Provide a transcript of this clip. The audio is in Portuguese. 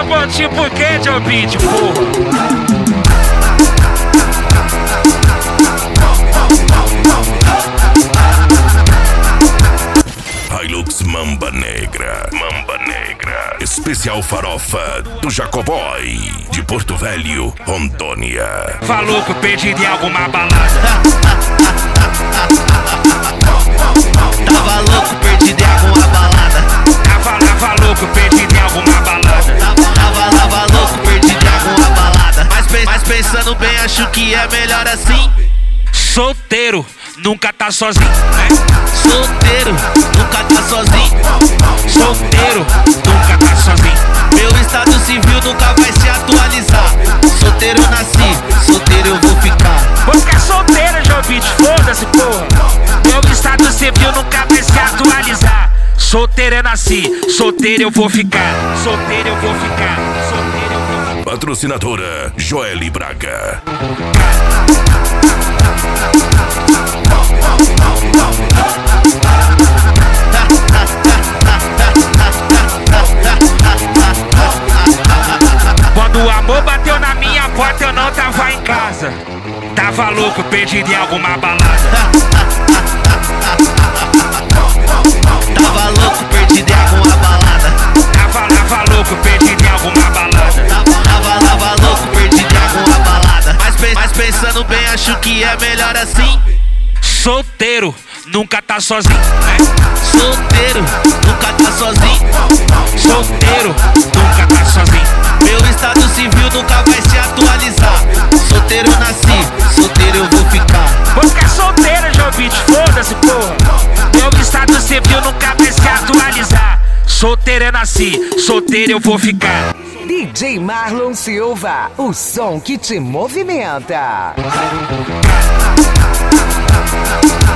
bom tipo que, Joe Beat, porra? Hilux Mamba Negra, especial farofa do Jacoboy, de Porto Velho, Rondônia. Falou que eu perdi de alguma balada. Tava louco, perdi de alguma balada. Falou que eu perdi de alguma balada. Tava louco, perdi de alguma balada. Mas pensando bem, acho que é melhor assim. Solteiro, nunca tá sozinho, né? Solteiro, nunca tá sozinho. Solteiro, nunca tá sozinho. Meu estado civil nunca vai se atualizar. Solteiro nasci, solteiro eu vou ficar. Vou ficar solteiro, Joe Beat, foda-se, porra. Meu estado civil nunca vai se atualizar. Solteiro eu nasci, solteiro eu vou ficar. Solteiro eu vou ficar, solteiro eu vou ficar. Patrocinadora Joely Braga. Quando o amor bateu na minha porta, eu não tava em casa. Tava louco, perdido em alguma balada. Tava louco, perdido em alguma balada. Tava louco, perdido em alguma balada. Tava louco, perdido em alguma balada. Mas pensando bem, acho que é melhor assim. Solteiro, nunca tá sozinho, né? Solteiro, nunca tá sozinho. Solteiro, nunca tá sozinho. Meu estado civil nunca vai se atualizar. Solteiro nasci, solteiro eu vou ficar. Vou ficar solteiro, Joe Beat, foda-se, porra. Meu estado civil nunca vai se atualizar. Solteiro eu nasci, solteiro eu vou ficar. DJ Marlon Silva, o som que te movimenta.